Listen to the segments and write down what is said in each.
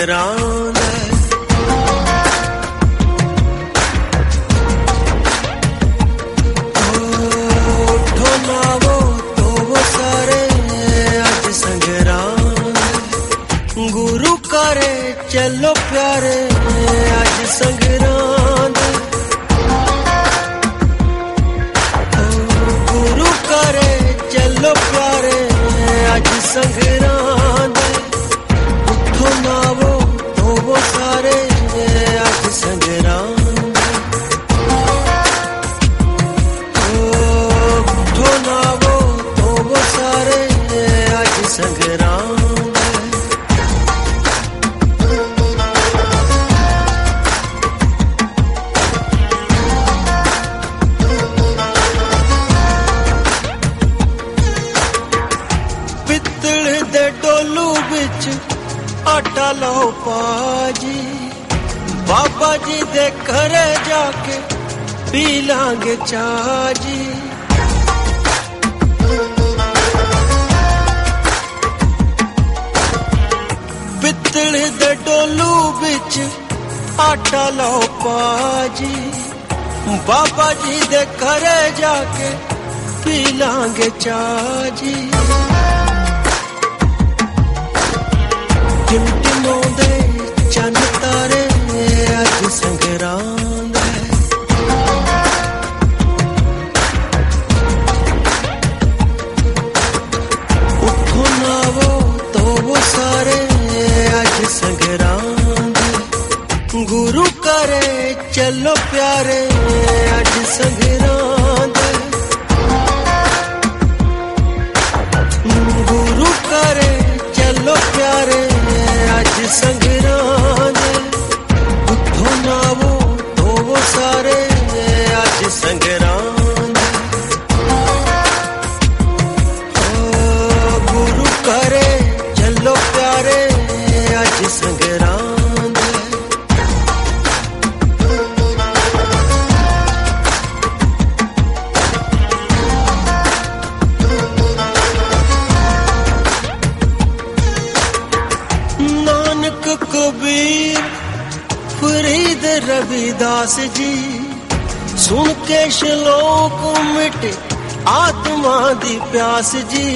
संगरांद उठो नावो तो वो सारे आज संगरांद गुरु करे चलो प्यारे आज संगरांद गुरु करे चलो प्यारे आज संगरांद उठो नावो तो वो सारे आज संगरांद उठो नावो तो वो सारे आज संगरांद पित्तल दे डोलू बिच आटा लो पाजी बाबा जी दे घरे जाके पी लांगे चाजी पित्तल दे डोलू बिच आटा लो पाजी बाबा जी दे घरे जाके पी लांगे चाजी टिमटिमोंदे चन्न तारे अज संगरांद उठो नावो तो वो सारे अज संगरांद गुरु करे चलो प्यारे अज संगरांद गुरु करे चलो प्यारे आज संगरांद उठो नावो तो वो सारे आज संगरांद गुरु करे चलो प्यारे आज संगरांद नानक कबीर फरीद रविदास जी सुन के श्लोक मिटे आत्मा दी प्यास जी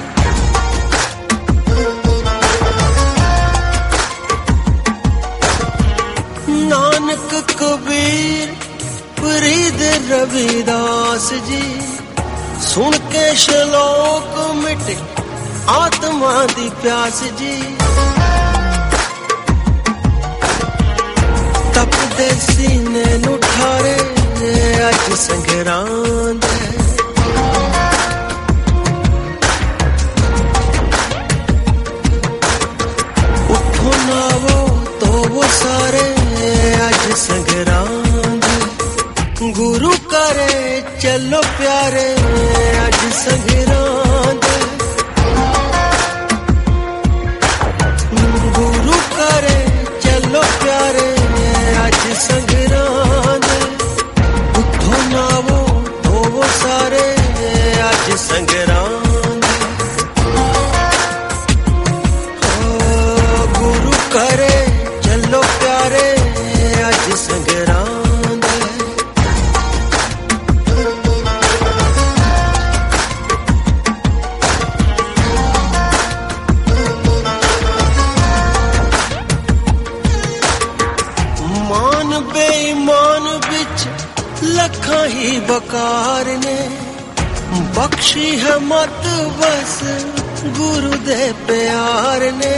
नानक कबीर फरीद रविदास जी सुन के श्लोक मिटे आत्मा दी प्यास जी तपदे सीने नू ठारे अज संगरांद उठो नावो तो वो सारे अज संगरांद गुरु करे चलो प्यारे अज संगरांद गुरु करे चलो प्यारे आज संगरांद उठो नावो तो वो सारे आज संगरांद गुरु करे चलो प्यारे आज संगरांद बेईमान बिच लखा ही बकार ने बख्शी है मत बस गुरु दे प्यार ने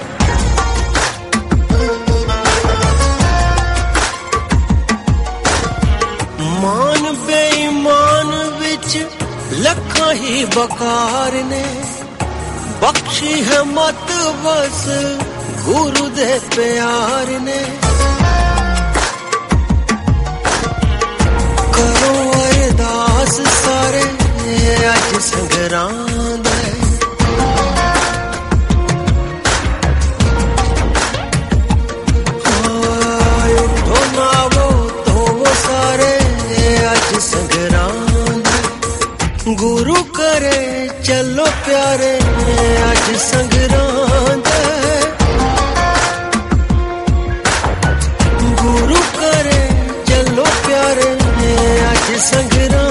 मान बेईमान बिच लखा ही बकार ने बख्शी है मत बस गुरु दे प्यार ने करो अरदास सारे अज संगरांद उठो नावो तो वो सारे अज संगरांद गुरु करे चलो प्यारे अज संगरांद संगराम